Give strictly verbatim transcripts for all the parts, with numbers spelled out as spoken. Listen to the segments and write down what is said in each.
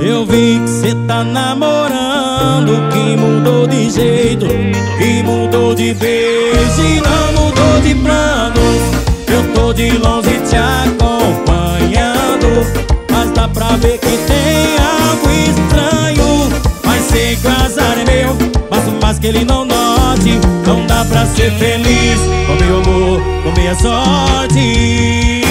Eu vi que cê tá namorando, que mudou de jeito, que mudou de beijo e não mudou de planos. Eu tô de longe te acompanhando, mas dá pra ver que tem algo estranho. Mas sei que o azar é meu, mas por mais que ele não note, não dá pra ser feliz com meu amor, com minha sorte.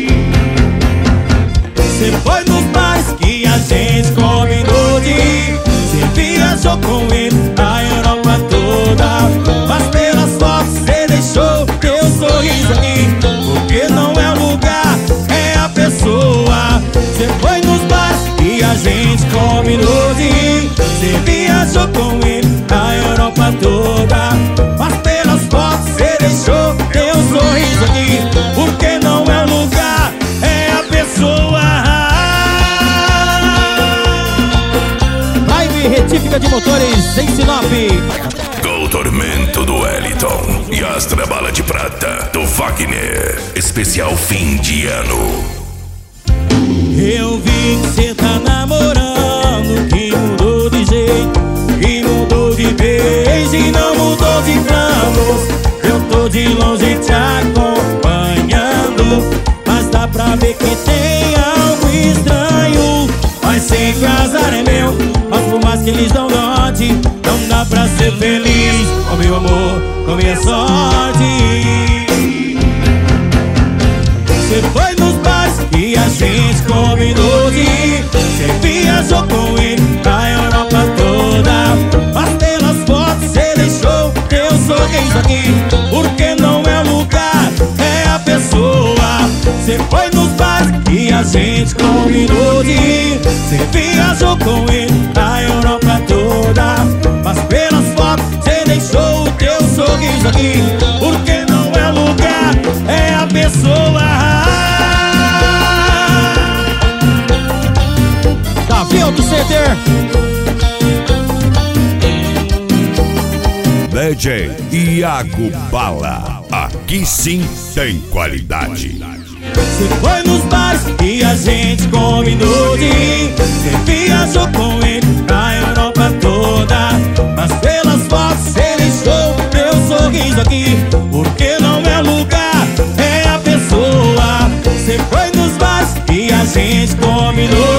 Cê foi nos bares que a gente combinou de ir, cê viajou com ele a Europa toda, mas pelas fotos cê deixou teu sorriso aqui, porque não é o lugar, é a pessoa. Cê foi nos bares que a gente combinou de ir, cê viajou com ele a Europa toda, mas pelas fotos cê deixou teu sorriso aqui, porque não é o lugar, é a pessoa. Retífica de motores em Sinop. Com o tormento do Wellington e as trabalhas de prata do Wagner. Especial fim de ano. Eu vi que cê tá namorando, que mudou de jeito, que mudou de beijo e não mudou de planos. Eu tô de longe te acompanhando, mas dá pra ver que tem algo estranho. Mas sei que o azar é meu, mas por mais que eles não note, não dá pra ser feliz com meu amor, com minha sorte. Cê foi nos bares que a gente combinou de ir, cê viajou com ele a Europa toda, mas pelas fotos cê deixou teu sorriso aqui, porque não é o lugar, é a pessoa. Cê foi nos bares que a gente combinou de ir, cê viajou com ele a Europa toda, mas pelas fotos cê deixou o teu sorriso aqui, porque não é o lugar, é a pessoa. Davi Auto Center. D J Iago Bala. Aqui sim tem qualidade. Cê foi nos bares que a gente combinou de ir, cê viajou com ele a Europa toda, mas pelas fotos cê deixou teu sorriso aqui, porque não é lugar, é a pessoa. Cê foi nos bares que a gente combinou